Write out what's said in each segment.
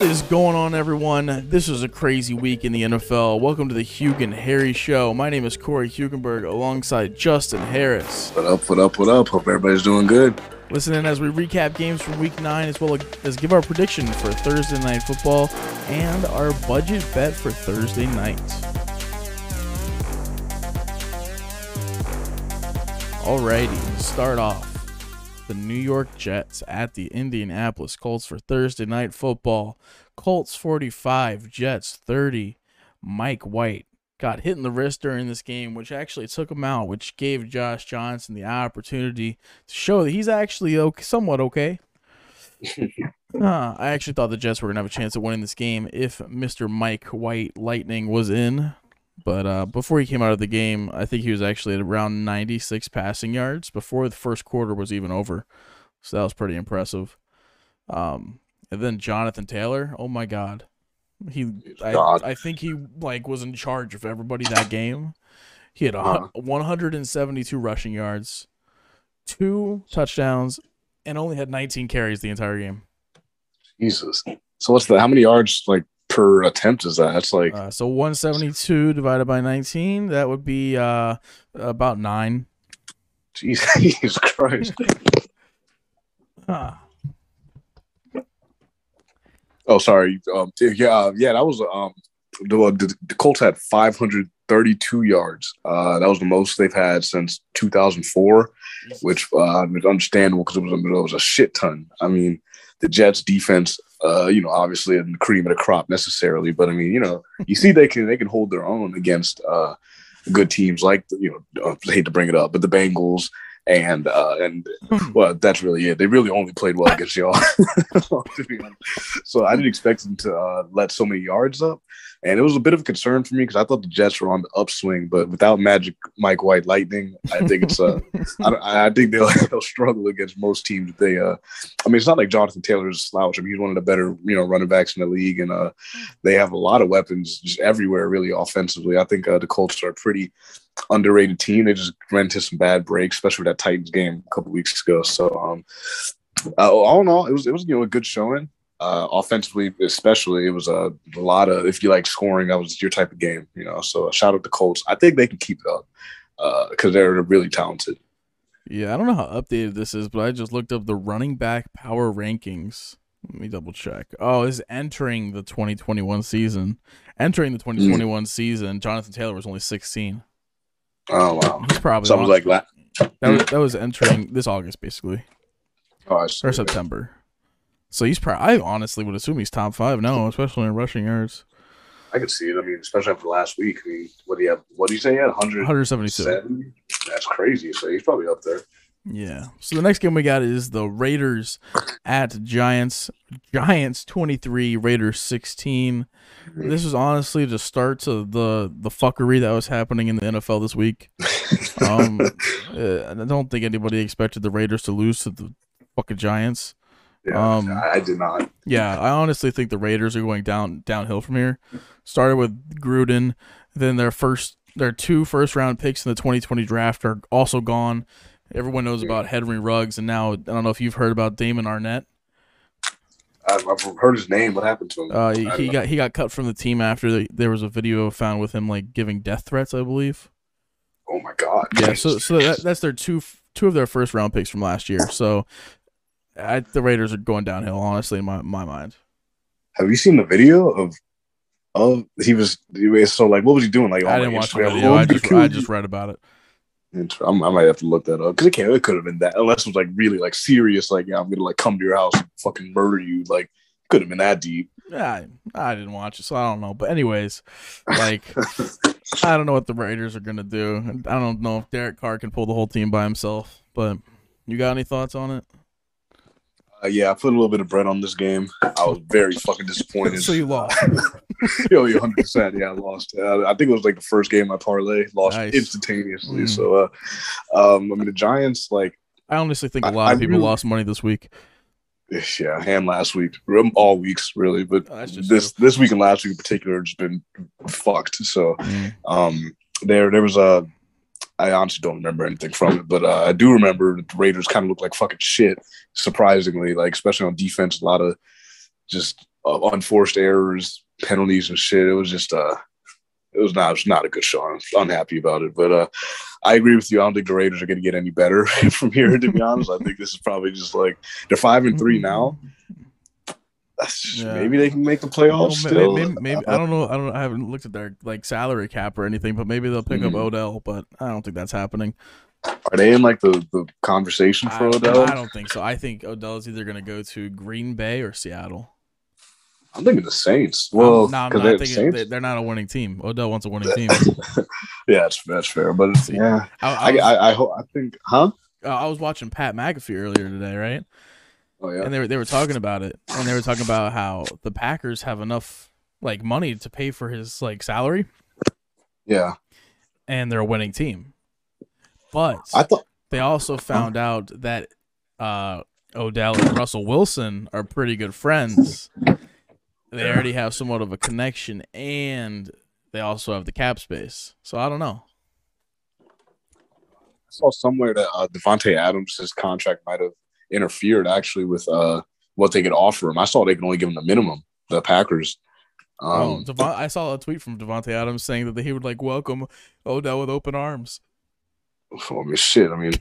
What is going on, everyone? This is a crazy week in the NFL. Welcome to the Hugen Harry Show. My name is Corey Hugenberg alongside Justin Harris. What up, what up, what up? Hope everybody's doing good. Listen in as we recap games from Week 9 as well as give our prediction for Thursday Night Football and our budget bet for Thursday night. Alrighty, start off. The New York Jets at the Indianapolis Colts for Thursday Night Football. Colts 45, Jets 30. Mike White got hit in the wrist during this game, which actually took him out, which gave Josh Johnson the opportunity to show that he's actually somewhat okay. I actually thought the Jets were going to have a chance at winning this game if Mr. Mike White Lightning was in. But before he came out of the game, I think he was actually at around 96 passing yards before the first quarter was even over. So that was pretty impressive. And then Jonathan Taylor, oh my God. I think he was in charge of everybody that game. He had 172 rushing yards, 2 touchdowns, and only had 19 carries the entire game. Jesus. So how many yards per attempt is that? That's so 172 divided by 19, that would be about 9. Jesus Christ. Oh, sorry. That was the Colts had 532 yards. That was the most they've had since 2004, which is understandable because it was a shit ton. I mean, the Jets defense, obviously in the cream of the crop necessarily, but I mean, you see they can hold their own against good teams like I hate to bring it up, but the Bengals and well, that's really it. They really only played well against y'all. To be honest. So I didn't expect them to let so many yards up. And it was a bit of a concern for me because I thought the Jets were on the upswing, but without Magic Mike White Lightning, I think it's I think they'll struggle against most teams. It's not like Jonathan Taylor's a slouch. I mean, he's one of the better running backs in the league, and they have a lot of weapons just everywhere, really offensively. I think the Colts are a pretty underrated team. They just ran into some bad breaks, especially with that Titans game a couple weeks ago. So all in all, it was a good showing. Offensively, especially, it was a lot of, if you like scoring, that was your type of game, So shout out to Colts. I think they can keep it up because they're really talented. Yeah, I don't know how updated this is, but I just looked up the running back power rankings. Let me double check. Oh, it's entering the 2021 season. Entering the 2021 season, Jonathan Taylor was only 16. Oh wow, he's probably so like that. That was entering this August, basically, or September. So he's probably, I honestly would assume he's top 5 now, especially in rushing yards. I could see it. I mean, especially after last week. I mean, what do you say he had? 172. That's crazy. So he's probably up there. Yeah. So the next game we got is the Raiders at Giants. Giants 23, Raiders 16. This was honestly the start to the fuckery that was happening in the NFL this week. I don't think anybody expected the Raiders to lose to the fucking Giants. Yeah, I did not. Yeah, I honestly think the Raiders are going downhill from here. Started with Gruden, then their 2 first-round picks in the 2020 draft are also gone. Everyone knows about Henry Ruggs, and now I don't know if you've heard about Damon Arnett. I've heard his name. What happened to him? He got cut from the team after there was a video found with him giving death threats, I believe. Oh my God! Yeah, so that's their two of their first-round picks from last year. So. The Raiders are going downhill, honestly, in my mind. Have you seen the video of he was so what was he doing? I didn't watch the video. I just read about it. I might have to look that up because it could have been that, unless it was really serious. I'm gonna come to your house and fucking murder you. Could have been that deep. Yeah, I didn't watch it, so I don't know. But anyways, I don't know what the Raiders are gonna do. I don't know if Derek Carr can pull the whole team by himself. But you got any thoughts on it? Yeah, I put a little bit of bread on this game. I was very fucking disappointed. So you lost. 100%. Yeah, I lost. I think it was the first game I parlay. Lost instantaneously. So, the Giants, I honestly think a lot of people lost money this week. Yeah, and last week. All weeks, really. But this week and last week in particular have just been fucked. So, there was a I honestly don't remember anything from it, but I do remember the Raiders kind of looked like fucking shit, surprisingly, like especially on defense. A lot of just unforced errors, penalties, and shit. It was just it was not a good show. I'm unhappy about it, but I agree with you. I don't think the Raiders are going to get any better from here. To be honest, I think this is probably just like they're 5-3 now. Maybe they can make the playoffs still. Maybe I don't know. I haven't looked at their like salary cap or anything, but maybe they'll pick up Odell. But I don't think that's happening. Are they in like the conversation for Odell? I don't think so. I think Odell is either going to go to Green Bay or Seattle. I'm thinking the Saints. Well, because they're not a winning team. Odell wants a winning team. Yeah, that's fair. But yeah, I think, huh? I was watching Pat McAfee earlier today, right? Oh yeah, and they were talking about it, and they were talking about how the Packers have enough like money to pay for his like salary. Yeah, and they're a winning team. But they also found out that Odell and Russell Wilson are pretty good friends. They already have somewhat of a connection, and they also have the cap space. So I don't know. I saw somewhere that Devontae Adams' contract might have interfered actually with what they could offer him. I saw they can only give him the minimum, the Packers. I saw a tweet from Devontae Adams saying that he would like welcome Odell with open arms. I mean, shit. I mean,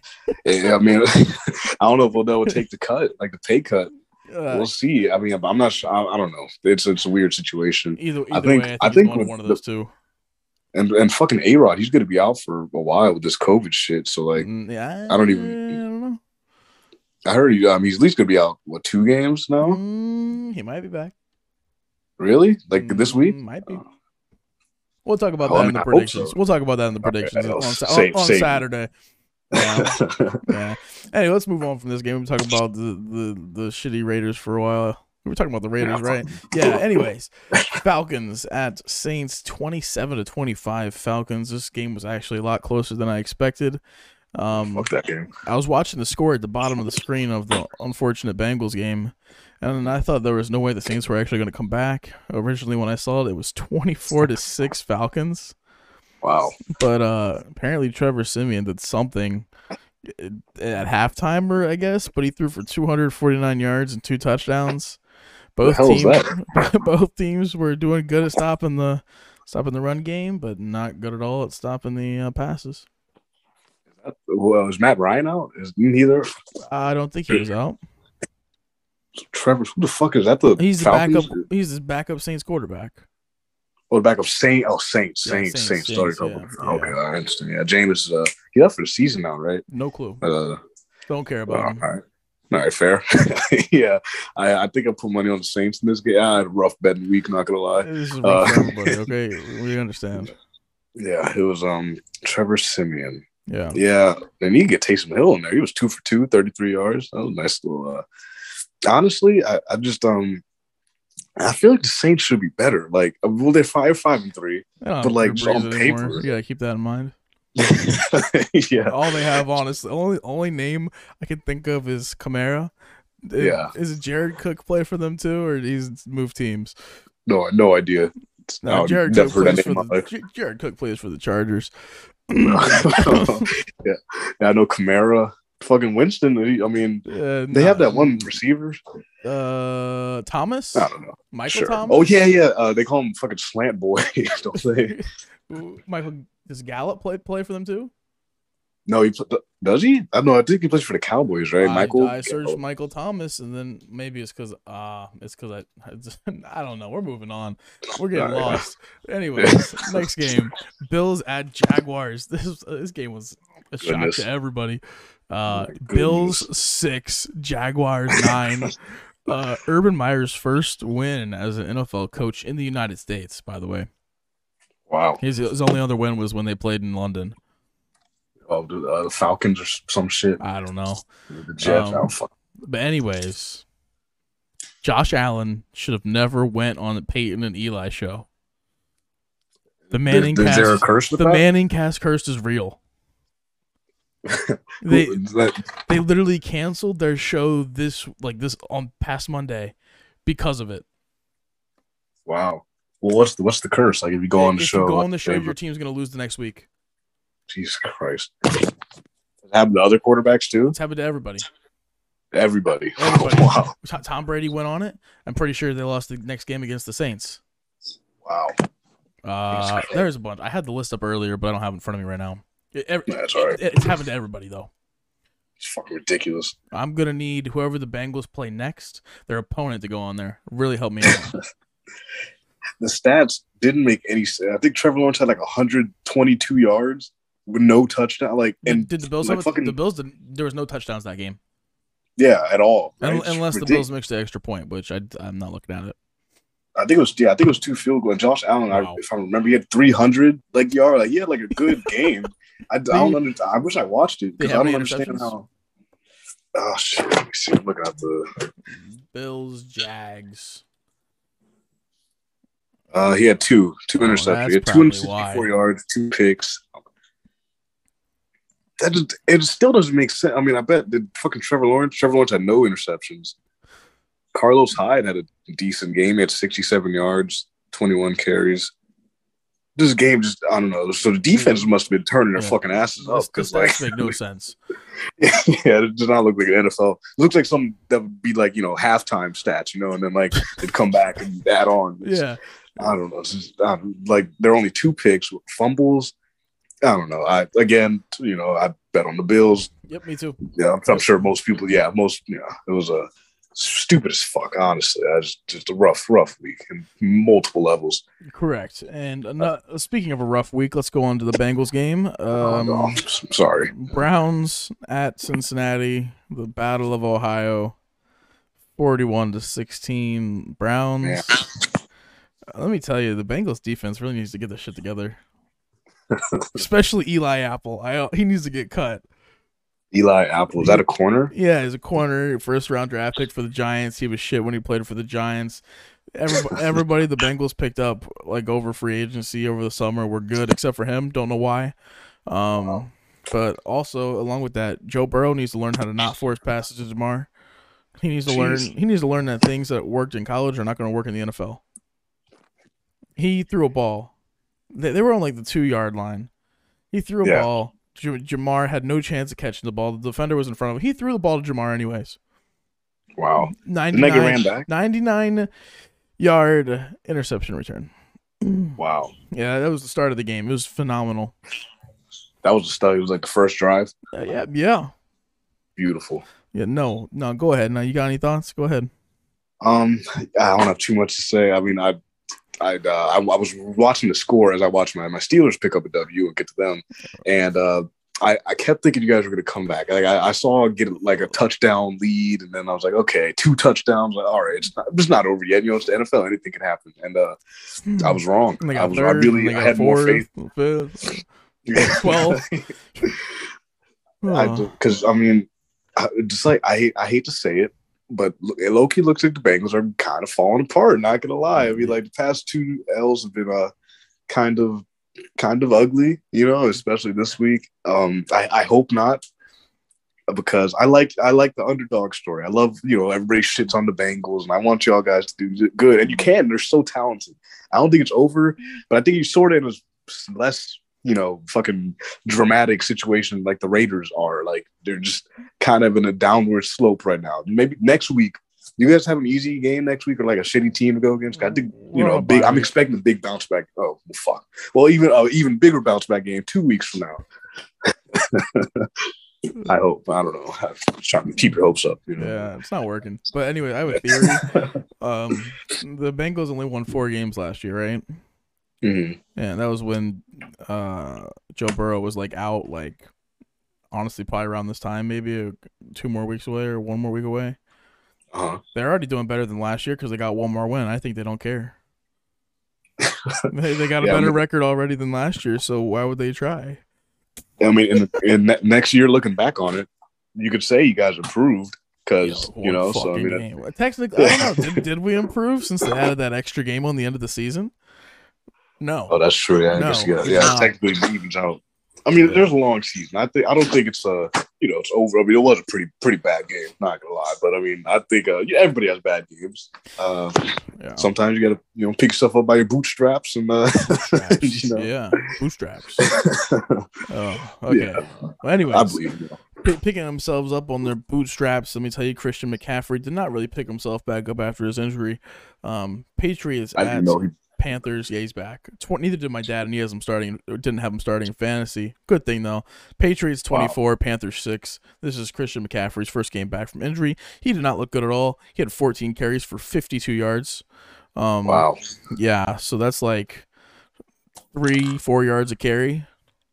I don't know if Odell would take the cut, like the pay cut. We'll see. I mean, I'm not sure. I don't know. It's a weird situation. Either way, I think one of those two. And fucking A-Rod, he's going to be out for a while with this COVID shit. So like, I don't know. I heard he's at least going to be out 2 games now. He might be back. Really? Like this week? Might be. We'll talk about that in the predictions. So. We'll talk about that in the predictions on Saturday. Yeah. Anyway, let's move on from this game. We're talking about the shitty Raiders for a while. We were talking about the Raiders, right? Yeah. Anyways, Falcons at Saints, 27-25. Falcons. This game was actually a lot closer than I expected. Fuck that game. I was watching the score at the bottom of the screen of the unfortunate Bengals game, and I thought there was no way the Saints were actually going to come back. Originally, when I saw it, it was 24-6 Falcons. Wow. But apparently Trevor Siemian did something at halftime, I guess, but he threw for 249 yards and 2 touchdowns. Both teams were doing good at stopping the run game, but not good at all at stopping the passes. Well, is Matt Ryan out? Is neither? I don't think he was out. Trevor, who the fuck is that? He's the backup. He's his backup Saints quarterback. Oh, the backup Saints. Oh, Saints. Sorry. Yeah. Okay, I understand. Yeah, Jameis is he left for the season now, right? No clue. Don't care about him. All right, fair. Yeah, I think I put money on the Saints in this game. I had a rough betting week, not gonna lie. This is rough for everybody, okay? We understand. Yeah, it was Trevor Siemian. Yeah. And you get Taysom Hill in there. He was 2 for 2, 33 yards. That was a nice little. Honestly, I just I feel like the Saints should be better. Like, well, they're 5-3, but like just on paper, you gotta keep that in mind. Yeah. All they have on is the only name I can think of is Kamara. Is it Jared Cook play for them too, or he's moved teams? No idea. No, Jared Cook plays for the Chargers. Yeah, I know Kamara. Fucking Winston. I mean, they have that one receiver. Thomas. I don't know. Michael Thomas. Oh yeah. They call him fucking Slant Boy. Don't they? Michael, does Gallup play for them too? No, does he? I don't know. I think he plays for the Cowboys, right? I searched Michael Thomas, and then maybe it's because I don't know. We're moving on. We're getting lost. Anyways, next game, Bills at Jaguars. This game was a shock to everybody. Bills 6, Jaguars 9. Urban Meyer's first win as an NFL coach in the United States, by the way. Wow. His only other win was when they played in London. Oh, the Falcons or some shit. I don't know. The Jets. But anyways, Josh Allen should have never went on the Peyton and Eli show. The Manning cast. Is there a curse with that? Manning cast curse is real. They literally canceled their show this on past Monday because of it. Wow. Well, what's the curse? Like if you go on the show, your team's gonna lose the next week. Jesus Christ! It happened to other quarterbacks too. It's happened to everybody. Everybody. Everybody. Wow. Tom Brady went on it. I'm pretty sure they lost the next game against the Saints. Wow. There's a bunch. I had the list up earlier, but I don't have it in front of me right now. That's all right. It's happened to everybody, though. It's fucking ridiculous. I'm going to need whoever the Bengals play next, their opponent, to go on there. Really help me out. The stats didn't make any sense. I think Trevor Lawrence had like 122 yards with no touchdown. Like, and did the Bills have the Bills didn't? There was no touchdowns that game. Yeah, at all. Right? Unless the Bills mixed the extra point, which I'm not looking at it. I think it was 2 field goals. Josh Allen, wow. If I remember, he had 300 yards. Like, he had like a good game. I don't understand. I wish I watched it because I don't understand how. Oh shit! Let me see. I'm looking at the Bills Jags. He had two interceptions. He had 264 yards, 2 picks. It still doesn't make sense. I mean, I bet did fucking Trevor Lawrence had no interceptions. Carlos Hyde had a decent game. He had 67 yards, 21 carries. This game just, I don't know. So the defense must have been turning their fucking asses up. Because like, make no sense. Yeah, it does not look like an NFL. It looks like something that would be like, halftime stats, and then like they'd come back and add on. Yeah. I don't know. It's just, like there are only 2 picks with fumbles. I don't know. I bet on the Bills. Yep, me too. Yeah, I'm sure most people. Yeah, it was stupid as fuck. Honestly, just a rough week in multiple levels. Correct. And speaking of a rough week, let's go on to the Bengals game. I'm sorry. Browns at Cincinnati, the Battle of Ohio, 41-16. Browns. Yeah. Let me tell you, the Bengals defense really needs to get this shit together. Especially Eli Apple. He needs to get cut. Eli Apple, is that a corner? Yeah, he's a corner, first-round draft pick for the Giants. He was shit when he played for the Giants. Everybody the Bengals picked up like over free agency over the summer were good, except for him. Don't know why. But also, along with that, Joe Burrow needs to learn how to not force passes to Ja'Marr. He needs to learn that things that worked in college are not going to work in the NFL. He threw a ball. They were on like the 2-yard line. He threw a ball. Ja'Marr had no chance of catching the ball. The defender was in front of him. He threw the ball to Ja'Marr anyways. Wow. 99-yard interception return. Wow. Yeah, that was the start of the game. It was phenomenal. That was the start. It was like the first drive. Yeah. Beautiful. Yeah. No. Go ahead. Now, you got any thoughts? Go ahead. I don't have too much to say. I mean, I was watching the score as I watched my Steelers pick up a W and get to them, and I kept thinking you guys were going to come back. Like I saw get like a touchdown lead, and then I was like, okay, 2 touchdowns. Like, all right, it's not over yet. It's the NFL; anything can happen. And I was wrong. I had more faith. 12. Because I mean, just like I hate to say it. But low-key looks like the Bengals are kind of falling apart, not going to lie. I mean, like, the past 2 L's have been kind of ugly, especially this week. I hope not, because I like the underdog story. I love, everybody shits on the Bengals, and I want y'all guys to do good. And you can. They're so talented. I don't think it's over, but I think you sort of in a less fucking dramatic situation like the Raiders are. Like, they're just kind of in a downward slope right now. Maybe next week, you guys have an easy game next week or like a shitty team to go against? I think, I'm expecting a big bounce back. Oh, well, fuck. Well, even bigger bounce back game 2 weeks from now. I hope. I don't know. I'm trying to keep your hopes up. Yeah, it's not working. But anyway, I have a theory. The Bengals only won 4 games last year, right? Mm-hmm. Yeah, that was when Joe Burrow was like out, like honestly probably around this time, maybe 2 more weeks away or 1 more week away. They're already doing better than last year because they got 1 more win. I think they don't care. they got a better record already than last year, so why would they try? I mean, in next year, looking back on it, you could say you guys improved because So I mean, technically, I don't know. Did we improve since they added that extra game on the end of the season? No. Oh, that's true. Yeah, I guess, technically evens out. I mean, there's a long season. I don't think it's it's over. I mean, it was a pretty bad game. Not gonna lie, but I mean, I think everybody has bad games. Sometimes you gotta pick yourself up by your bootstraps and bootstraps. Yeah, bootstraps. Oh, okay. Yeah. Well, anyways, I believe you. picking themselves up on their bootstraps. Let me tell you, Christian McCaffrey did not really pick himself back up after his injury. Patriots I didn't at know he. Panthers. Yeah, he's back. Neither did my dad, and he has him starting. Or didn't have him starting in fantasy. Good thing though. Patriots 24, wow. Panthers 6. This is Christian McCaffrey's first game back from injury. He did not look good at all. He had 14 carries for 52 yards. Wow. Yeah, so that's like 3-4 yards a carry.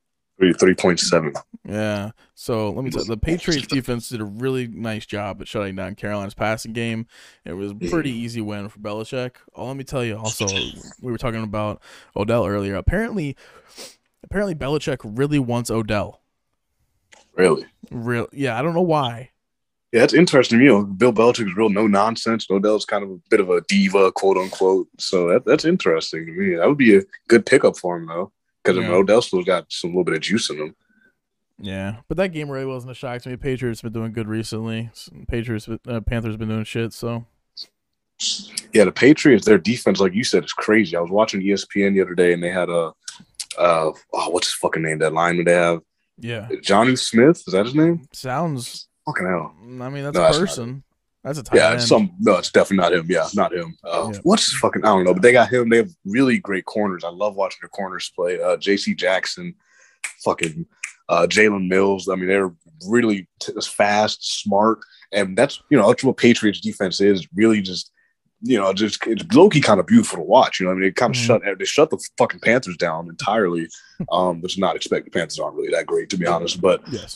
3.7. Yeah. So let me tell you, the Patriots defense did a really nice job at shutting down Carolina's passing game. It was a pretty easy win for Belichick. Oh, let me tell you also, we were talking about Odell earlier. Apparently Belichick really wants Odell. Really? Yeah, I don't know why. Yeah, that's interesting. You know, Bill Belichick is real no nonsense. Odell's kind of a bit of a diva, quote unquote. So that's interesting to me. That would be a good pickup for him, though. Because Odell still got a little bit of juice in him. Yeah, but that game really wasn't a shock to me. Patriots been doing good recently. Panthers been doing shit. So yeah, the Patriots, their defense, like you said, is crazy. I was watching ESPN the other day, and they had what's his fucking name? That lineman they have. Yeah, Johnny Smith. Is that his name? Sounds fucking hell. I mean, that's a person. That's a tight end. It's definitely not him. Yeah, not him. What's fucking? I don't know, but they got him. They have really great corners. I love watching their corners play. J.C. Jackson, fucking Jalen Mills. I mean, they're really fast, smart, and that's what Patriots defense is. Really, just it's low-key kind of beautiful to watch. You know, I mean, they kind of they shut the fucking Panthers down entirely. Which not expect. The Panthers aren't really that great, to be honest. But yes.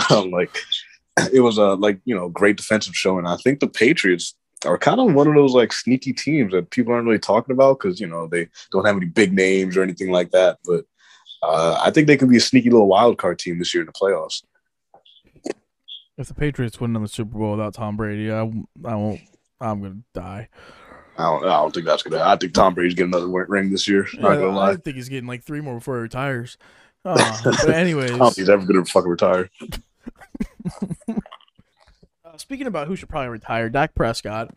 It was a great defensive showing. I think the Patriots are kind of one of those like sneaky teams that people aren't really talking about because they don't have any big names or anything like that. But I think they could be a sneaky little wild card team this year in the playoffs. If the Patriots win in the Super Bowl without Tom Brady, I won't. I'm gonna die. I don't think that's gonna. I think Tom Brady's getting another ring this year. Not gonna lie. I think he's getting like 3 more before he retires. But anyways, I don't think he's ever gonna fucking retire. Speaking about who should probably retire, Dak Prescott.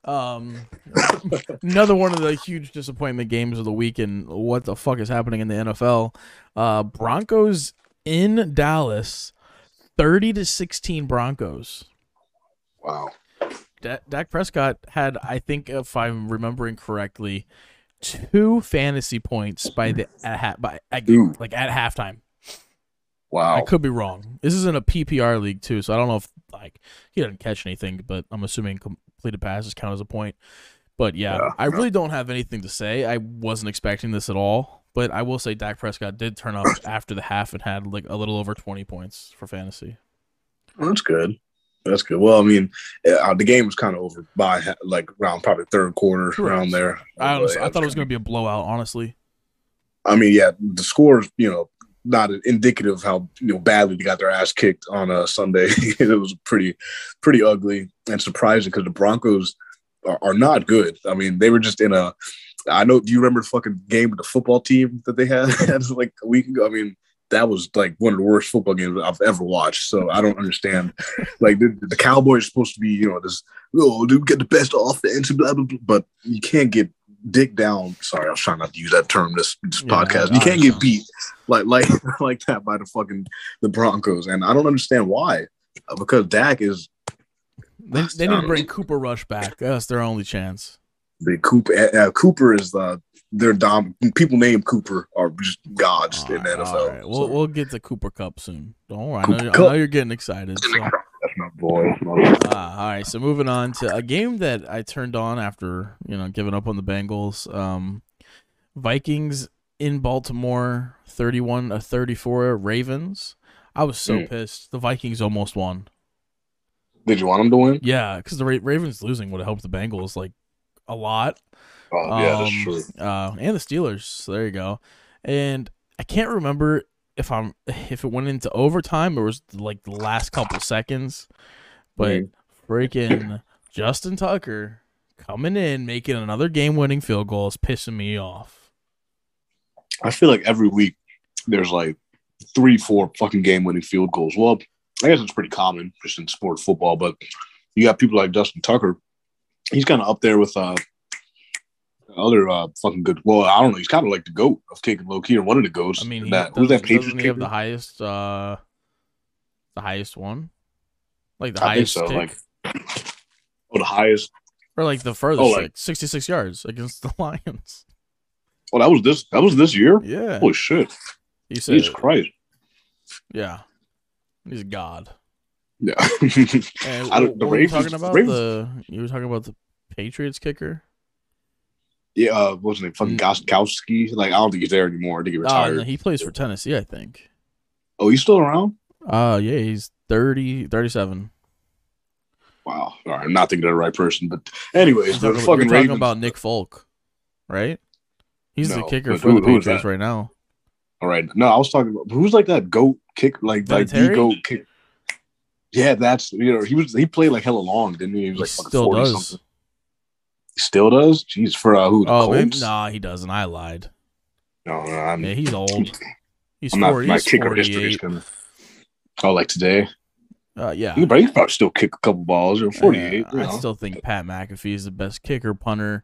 Another one of the huge disappointment games of the week, and what the fuck is happening in the NFL? Broncos in Dallas, 30-16 Broncos. Wow. Dak Prescott had, I think, if I'm remembering correctly, 2 fantasy points at halftime. Wow. I could be wrong. This is in a PPR league too, so I don't know if he didn't catch anything, but I'm assuming completed passes count as a point. But yeah, I really don't have anything to say. I wasn't expecting this at all, but I will say Dak Prescott did turn up after the half and had like a little over 20 points for fantasy. That's good. That's good. Well, I mean, the game was kind of over by around probably third quarter, around there. I thought it was going to be a blowout, honestly. I mean, yeah, the scores, not indicative of how badly they got their ass kicked on a Sunday. It was pretty ugly and surprising because the Broncos are not good. I mean, they were just in a. I know. Do you remember the fucking game with the football team that they had like a week ago? I mean, that was like one of the worst football games I've ever watched. So I don't understand. Like the Cowboys are supposed to be, this dude get the best offense, blah blah blah, but you can't get dick down. Sorry, I was trying not to use that term this podcast. You can't get beat like that by the Broncos, and I don't understand why. Because Dak is. They need to bring Cooper Rush back. That's their only chance. The Cooper is their people named Cooper are just gods in the NFL. All right. We'll get to Cooper Kupp soon. Don't worry. I know you're getting excited. So. That's my boy. All right. So moving on to a game that I turned on after giving up on the Bengals. Vikings in Baltimore, 31-34 Ravens. I was so pissed. The Vikings almost won. Did you want them to win? Yeah, because the Ravens losing would have helped the Bengals like a lot. Oh, yeah, that's true. And the Steelers. So there you go. And I can't remember if it went into overtime or was like the last couple seconds, but freaking Justin Tucker coming in, making another game-winning field goal is pissing me off. I feel like every week there's like 3-4 fucking game-winning field goals. Well, I guess it's pretty common just in sport football, but you got people like Justin Tucker. He's kind of up there with other fucking good. Well, I don't know. He's kind of like the GOAT of kicking low key, or one of the GOATs. I mean, who's that Patriots doesn't he have the highest The highest one, like the I think highest so. kick, Like, oh, the highest. or like the Oh, furthest, like, like 66 yards against the Lions. oh, that was this. That was this year. Yeah, Holy shit! he Jesus said, Christ! yeah, he's God. Yeah. And I don't, what were you talking about? You were talking about the Patriots kicker. Yeah, what's his name? Fucking Goskowski. Like, I don't think he's there anymore. I think he Oh, no, retired. he plays for Tennessee, I think. Oh, he's still around? Yeah, he's 37. Wow. All right, I'm not thinking of the right person, but anyways, the You're fucking talking Ravens. about Nick Folk, right? He's the No, kicker but for the who is Patriots that? right now. All right, no, I was talking about who's like that goat kick, like the Vinatieri? goat kick. Yeah, that's he played like hella long, didn't he? He was He like fucking still 40 does. something. He still does? Jeez, for who? The Oh, maybe, Colts? nah, he doesn't. I lied. No, Yeah, he's old. He's I'm not 40. my He's kicker history is 48. gonna. Oh, like today? Yeah. He can probably still kick a couple balls. Or 48. I still think Pat McAfee is the best kicker, punter,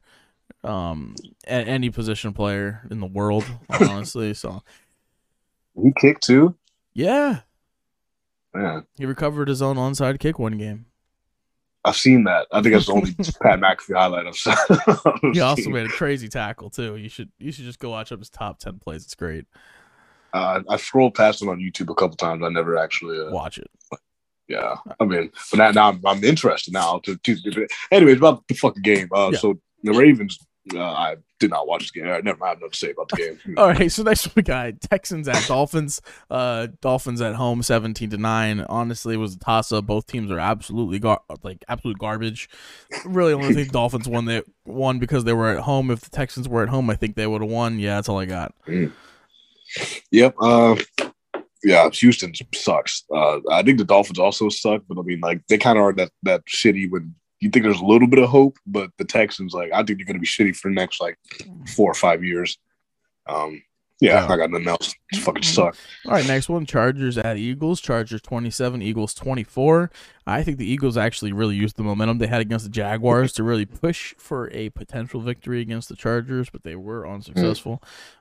any position player in the world, honestly. So He kicked too. yeah, Yeah, he recovered his own onside kick one game. I've seen that. I think that's the only Pat McAfee highlight I've seen. He also made a crazy tackle too. You should just go watch up his top 10 plays. It's great. I scrolled past it on YouTube a couple times. I never actually Watch it. Yeah, I mean, but now I'm interested now. Anyways, about the fucking game. So the Ravens, I did not watch the game. I never have nothing to say about the game. All right, so next we got Texans at Dolphins. Dolphins at home, 17-9. Honestly, it was a toss up. Both teams are absolutely absolute garbage. Really, only think Dolphins won because they were at home. If the Texans were at home, I think they would have won. Yeah, that's all I got. Yep. Yeah, Houston sucks. I think the Dolphins also suck, but I mean, like they kind of are that shitty when you think there's a little bit of hope, but the Texans, like, I think they're going to be shitty for the next like 4 or 5 years. Yeah, I got nothing else. Just fucking suck. All right, next one, Chargers at Eagles. Chargers 27, Eagles 24. I think the Eagles actually really used the momentum they had against the Jaguars to really push for a potential victory against the Chargers, but they were unsuccessful.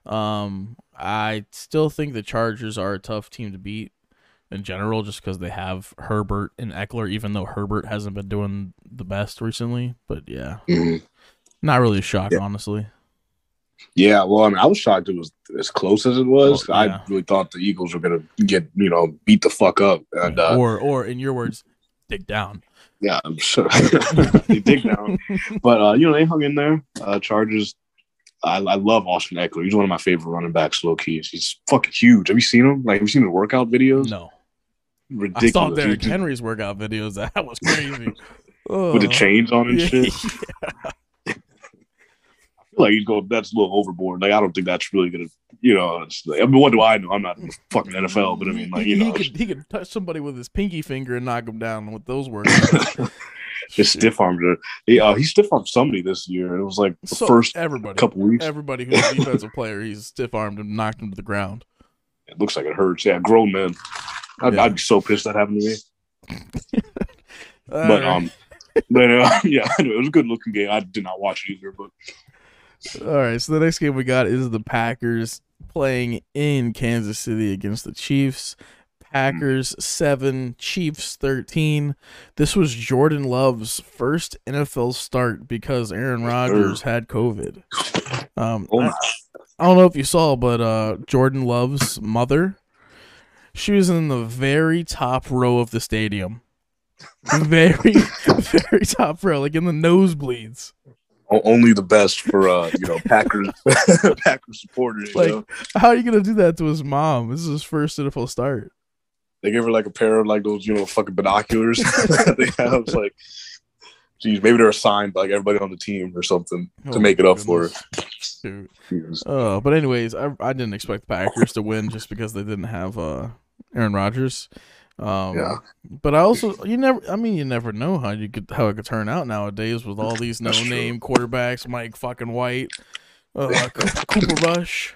I still think the Chargers are a tough team to beat in general just because they have Herbert and Eckler, even though Herbert hasn't been doing the best recently. But, yeah, not really a shock, honestly. Yeah, well, I mean, I was shocked it was as close as it was. Well, yeah. I really thought the Eagles were going to get, beat the fuck up. And, or in your words, dig down. Yeah, I'm sure they dig down. But, they hung in there. Chargers, I love Austin Eckler. He's one of my favorite running backs, low key. He's fucking huge. Have you seen him? Like, have you seen the workout videos? No. Ridiculous. I saw Derrick Henry's workout videos. That was crazy. With the chains on and shit. Yeah. I feel like he's going. That's a little overboard. Like, I don't think that's really gonna. It's like, I mean, what do I know? I'm not in the fucking NFL, but I mean, like, he could touch somebody with his pinky finger and knock him down with those workouts. Just stiff armed. He stiff armed somebody this year. It was like the first couple weeks. Everybody who's a defensive player, he's stiff armed and knocked him to the ground. It looks like it hurts. Yeah, grown men. I'd be so pissed that happened to me. But yeah, anyway, it was a good looking game. I did not watch it either, but. All right, so the next game we got is the Packers playing in Kansas City against the Chiefs. Packers 7, Chiefs 13. This was Jordan Love's first NFL start because Aaron Rodgers had COVID. I don't know if you saw, but Jordan Love's mother, she was in the very top row of the stadium. Very, very top row, like in the nosebleeds. Only the best for Packers Packers supporters. Like, how are you gonna do that to his mom? This is his first NFL start. They gave her like a pair of like those fucking binoculars that they have. It's like, geez, maybe they're assigned like everybody on the team or something to make it up for her. But anyways, I didn't expect the Packers to win just because they didn't have Aaron Rodgers. But I also you never know how it could turn out nowadays with all these no-name quarterbacks, Mike fucking White, Cooper Rush.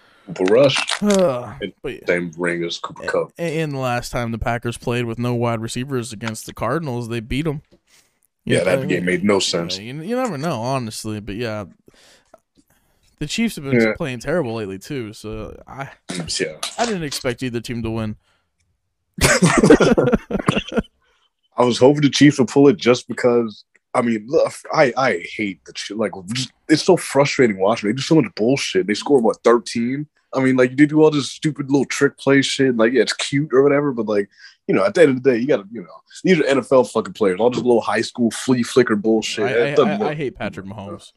Same ring as Cooper Kupp. And the last time the Packers played with no wide receivers against the Cardinals, they beat them. That game made no sense. You never know, honestly, but yeah. The Chiefs have been playing terrible lately too, so I didn't expect either team to win. I was hoping the Chiefs would pull it just because. I mean, look, I hate the like. It's so frustrating watching. They do so much bullshit. They score what 13. I mean, like they do all this stupid little trick play shit. Like, yeah, it's cute or whatever, but like, at the end of the day, you gotta, these are NFL fucking players. All this little high school flea flicker bullshit. I hate Patrick Mahomes.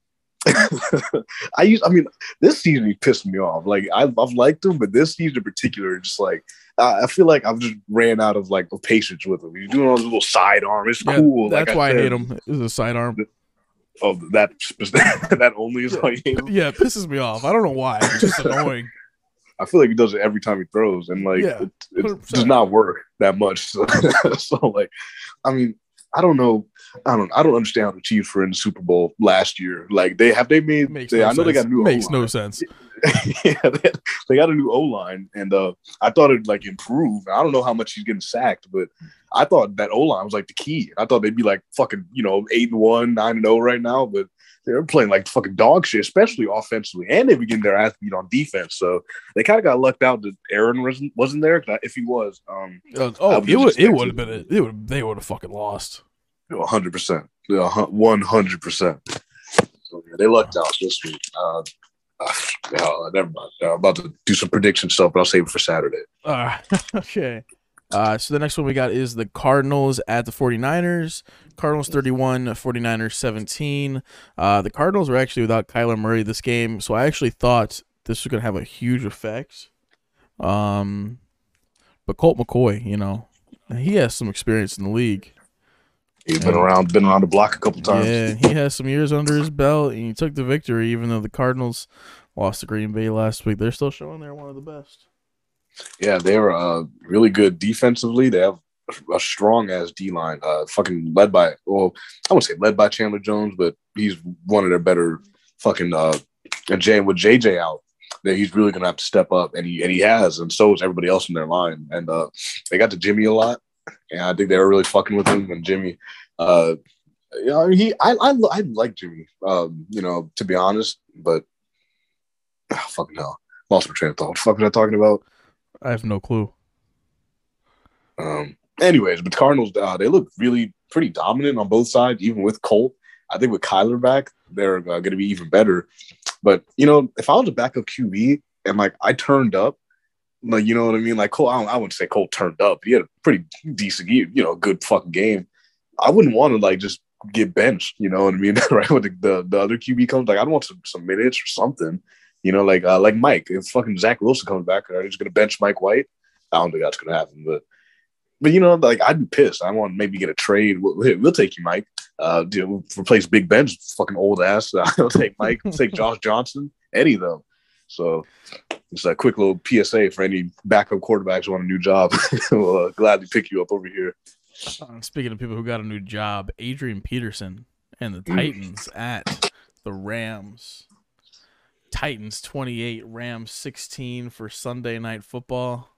I mean, this season he pissed me off. Like I've liked him, but this season in particular, just like I feel like I've just ran out of like patience with him. He's doing all this little sidearm. It's cool. That's why I hate him. It's a sidearm. Oh, that only is why you hate him. Yeah, it pisses me off. I don't know why. It's just annoying. I feel like he does it every time he throws, and like it does not work that much. So, like, I mean, I don't know. I don't understand how the Chiefs were in the Super Bowl last year. Like they made. I know they got a new. Makes no sense. Yeah, they got a new O line, and I thought it'd like improve. I don't know how much he's getting sacked, but I thought that O line was like the key. I thought they'd be like fucking 8-1, 9-0 right now, but they're playing like fucking dog shit, especially offensively, and they were getting their ass beat on defense. So they kind of got lucked out that Aaron wasn't there. If he was, it would have been they would have fucking lost. 100%, 100%. So yeah, they lucked out this week. Never mind. I'm about to do some prediction stuff, but I'll save it for Saturday. Okay. So the next one we got is the Cardinals at the 49ers. Cardinals 31, 49ers 17. The Cardinals were actually without Kyler Murray this game, so I actually thought this was going to have a huge effect. But Colt McCoy, he has some experience in the league. He's been around the block a couple times. Yeah, he has some years under his belt, and he took the victory, even though the Cardinals lost to Green Bay last week. They're still showing they're one of the best. Yeah, they were really good defensively. They have a strong-ass D-line, fucking led by, well, I wouldn't say led by Chandler Jones, but he's one of their better fucking with JJ out, that he's really going to have to step up, and he has, and so is everybody else in their line. And they got to Jimmy a lot. And I think they were really fucking with him. And Jimmy, I like Jimmy, to be honest. But fucking hell, lost my train of thought. What the fuck was I talking about? I have no clue. Anyways, but the Cardinals, they look really pretty dominant on both sides, even with Colt. I think with Kyler back, they're going to be even better. But if I was a backup QB and like I turned up. Like, you know what I mean? Like, Cole, I wouldn't say Cole turned up. He had a pretty decent, good fucking game. I wouldn't want to, like, just get benched, you know what I mean? Right? When the other QB comes, like, I don't want some minutes or something, like Mike. If fucking Zach Wilson comes back, are they just going to bench Mike White? I don't think that's going to happen. But like, I'd be pissed. I want to maybe get a trade. We'll take you, Mike. Replace Big Ben's fucking old ass. I'll take Mike. We'll take Josh Johnson. Eddie, though. So it's a quick little PSA for any backup quarterbacks who want a new job. We'll gladly pick you up over here. Speaking of people who got a new job, Adrian Peterson and the Titans at the Rams. Titans 28, Rams 16 for Sunday Night Football.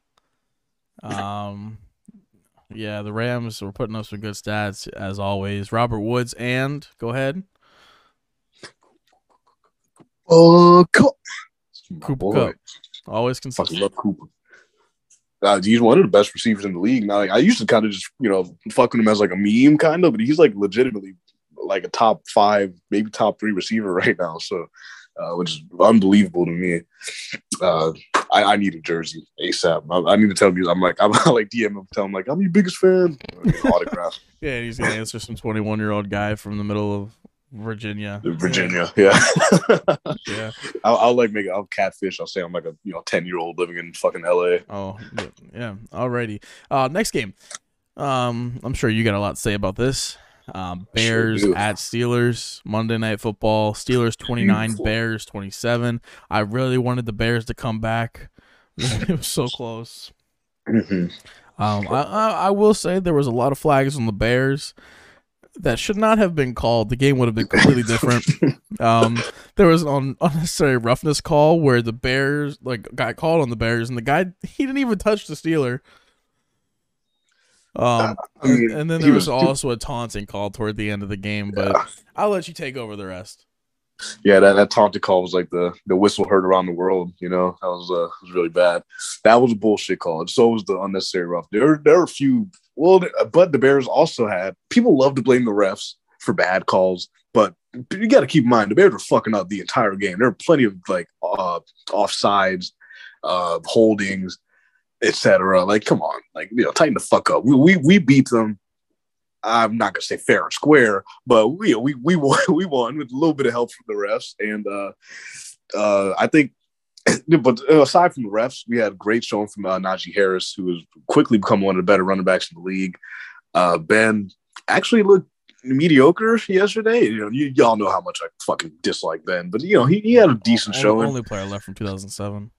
Yeah, the Rams were putting up some good stats as always. Robert Woods and go ahead. Cooper Kupp. Always consistent. I love Cooper. He's one of the best receivers in the league. Now, like, I used to kind of just, fuck with him as like a meme kind of, but he's like legitimately like a top 5, maybe top 3 receiver right now. So, which is unbelievable to me. I need a jersey ASAP. I need to tell you, I'm like DM him, tell him like, I'm your biggest fan. Autograph. Yeah, he's gonna answer some 21-year-old guy from the middle of Virginia, yeah. Yeah. I'll catfish. I'll say I'm like a 10-year-old living in fucking LA. Oh yeah. Alrighty. Next game. I'm sure you got a lot to say about this. Bears at Steelers, Monday Night Football. Steelers 29, beautiful. Bears 27. I really wanted the Bears to come back. It was so close. Mm-hmm. I will say there was a lot of flags on the Bears that should not have been called. The game would have been completely different. There was an unnecessary roughness call where the Bears got called on the Bears, and the guy, he didn't even touch the Steeler. And then there was also a taunting call toward the end of the game, but I'll let you take over the rest. Yeah, that taunting call was like the whistle heard around the world. You know, that was really bad. That was a bullshit call. And so was the unnecessary rough. There are a few. Well, but the Bears also had people love to blame the refs for bad calls, but you got to keep in mind the Bears were fucking up the entire game. There were plenty of like offsides, holdings, etc. Like, come on, like tighten the fuck up. We beat them. I'm not gonna say fair and square, but we won, we won with a little bit of help from the refs, and I think. But aside from the refs, we had a great showing from Najee Harris, who has quickly become one of the better running backs in the league. Ben actually looked mediocre yesterday. Y'all know how much I fucking dislike Ben, but he had a decent showing. Only player left from 2007.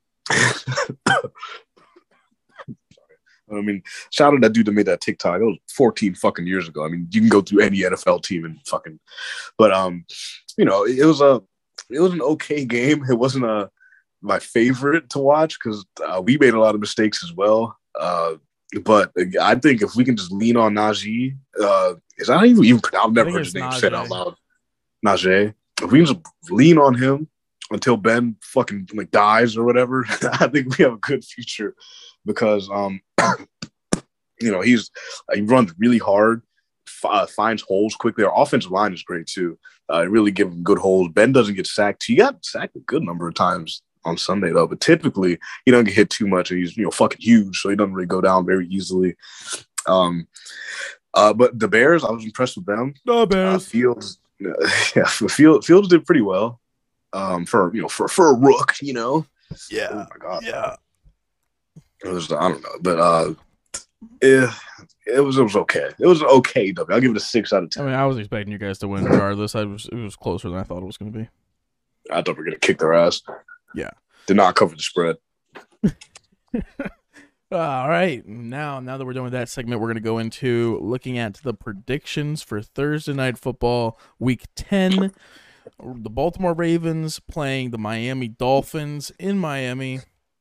I mean, shout out that dude that made that TikTok. It was 14 fucking years ago. I mean, you can go through any NFL team and fucking, but it was an okay game. It wasn't my favorite to watch because we made a lot of mistakes as well. But I think if we can just lean on Najee, is that even I've never heard his name said out loud. Najee. If we can just lean on him until Ben fucking like dies or whatever, I think we have a good future because he runs really hard, finds holes quickly. Our offensive line is great too. Really give him good holes. Ben doesn't get sacked. He got sacked a good number of times on Sunday though, but typically he doesn't get hit too much, and he's fucking huge, so he doesn't really go down very easily. But the Bears, I was impressed with them. The Bears. Fields did pretty well. For a rook, Yeah. Oh my god. Yeah. It was I don't know, but it was okay. It was okay W. I'll give it a 6 out of 10. I mean, I was expecting you guys to win regardless. It was closer than I thought it was going to be. I thought we were gonna kick their ass. Yeah. Did not cover the spread. All right. Now that we're done with that segment, we're going to go into looking at the predictions for Thursday Night Football Week 10. The Baltimore Ravens playing the Miami Dolphins in Miami.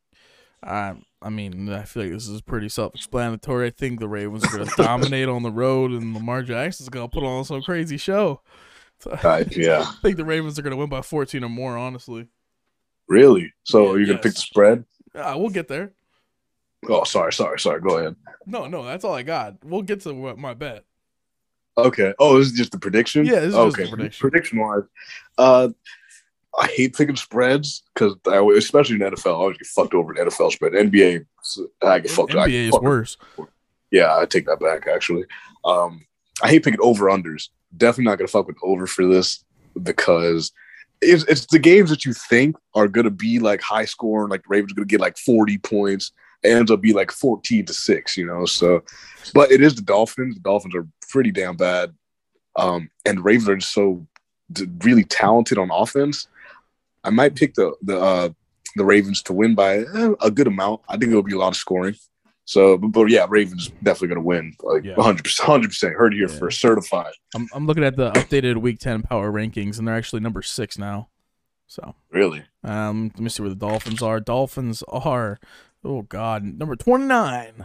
I mean, I feel like this is pretty self-explanatory. I think the Ravens are going to dominate on the road, and Lamar Jackson's going to put on some crazy show. So Yeah. I think the Ravens are going to win by 14 or more, honestly. Really? So you're going to pick the spread? We'll get there. Oh, sorry. Go ahead. No, that's all I got. We'll get to my bet. Okay. Oh, this is just the prediction? Yeah, this is just the prediction. Prediction-wise, I hate picking spreads because, especially in NFL, I always get fucked over in NFL spread. NBA, I get fucked. NBA is worse. Yeah, I take that back, actually. I hate picking over-unders. Definitely not going to fuck with over for this because it's the games that you think are going to be like high scoring, like the Ravens are going to get like 40 points. It ends up being like 14-6, So, but it is the Dolphins. The Dolphins are pretty damn bad. And the Ravens are just so really talented on offense. I might pick the Ravens to win by a good amount. I think it'll be a lot of scoring. So, but yeah, Ravens definitely going to win, like 100%. Heard it here for certified. I'm looking at the updated Week 10 power rankings, and they're actually number 6 now. So really, let me see where the Dolphins are. Dolphins are, oh god, number 29.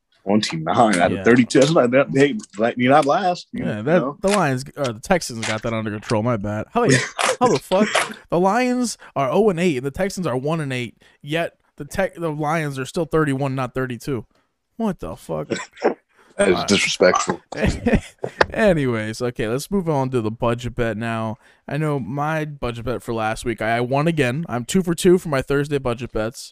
29 out of 32. That's like that. Hey, you're not last. The Lions or the Texans got that under control. My bad. How the fuck? The Lions are 0-8 and the Texans are 1-8. Yet the Lions are still 31, not 32. What the fuck? That is disrespectful. Anyways, okay, let's move on to the budget bet now. I know my budget bet for last week. I won again. I'm 2 for 2 for my Thursday budget bets.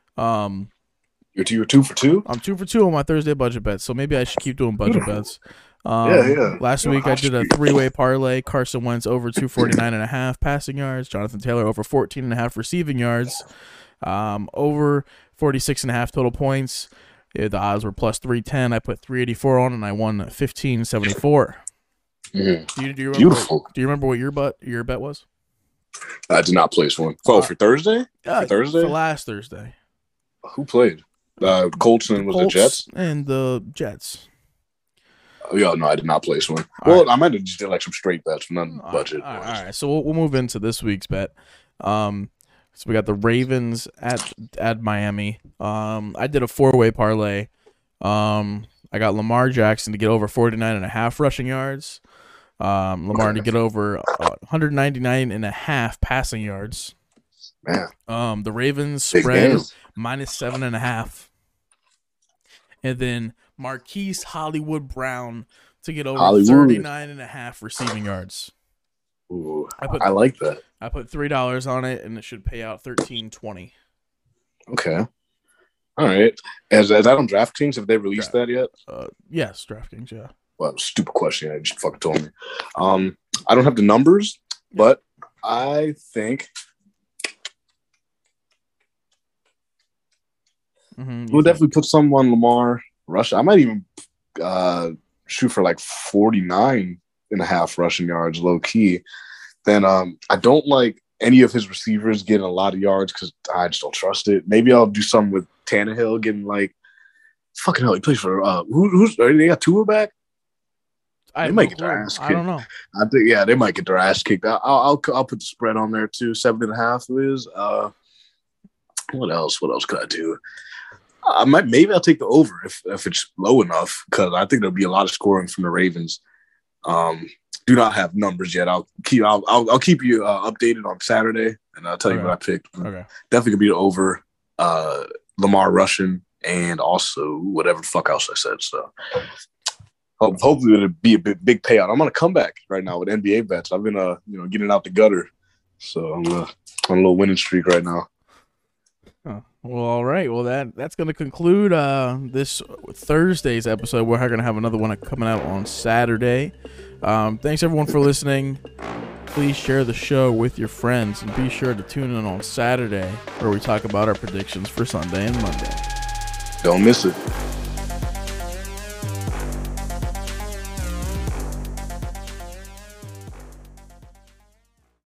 You're 2 for 2? I'm 2 for 2 on my Thursday budget bets, so maybe I should keep doing budget bets. Yeah. Last week I did a 3-way parlay. Carson Wentz over 249.5 passing yards. Jonathan Taylor over 14.5 receiving yards. Over 46.5 total points. Yeah, the odds were plus 310. I put 384 on, and I won 1574. Mm-hmm. Do you Beautiful. Do you remember what your bet was? I did not place one. Oh, for Thursday? Yeah, for Thursday? For last Thursday. Who played? Colts and the Jets? And the Jets. Oh, yeah, no, I did not place one. Well, I might have just did like some straight bets, none budget. All right. So we'll move into this week's bet. So we got the Ravens at Miami. I did a 4-way parlay. I got Lamar Jackson to get over 49.5 rushing yards. Lamar to get over 199 and a half passing yards. Man. The Ravens Big spread game. -7.5. And then Marquise Hollywood Brown to get over Hollywood. 39 and a half receiving yards. Ooh, I like that. I put $3 on it, and it should pay out $13.20. Okay. All right. Is that on DraftKings? Have they released that yet? Yes, DraftKings, yeah. Well, stupid question. I just fucking told me. I don't have the numbers, but I think we'll definitely put some on Lamar rushing. I might even shoot for like 49 and a half rushing yards, low key. Then I don't like any of his receivers getting a lot of yards because I just don't trust it. Maybe I'll do something with Tannehill getting like fucking hell. He plays for who's they got Tua back? They might get their ass kicked. I don't know. I think they might get their ass kicked. I'll put the spread on there too. 7.5 is. What else? What else could I do? Maybe I'll take the over if it's low enough because I think there'll be a lot of scoring from the Ravens. Do not have numbers yet. I'll keep you updated on Saturday, and I'll tell you what I picked. Okay. Definitely gonna be the over. Lamar rushing and also whatever the fuck else I said. So hopefully it'll be a big payout. I'm on a comeback right now with NBA bets. I've been getting out the gutter, so I'm on a little winning streak right now. Oh, well, all right. Well, that's going to conclude this Thursday's episode. We're going to have another one coming out on Saturday. Thanks, everyone, for listening. Please share the show with your friends, and be sure to tune in on Saturday where we talk about our predictions for Sunday and Monday. Don't miss it.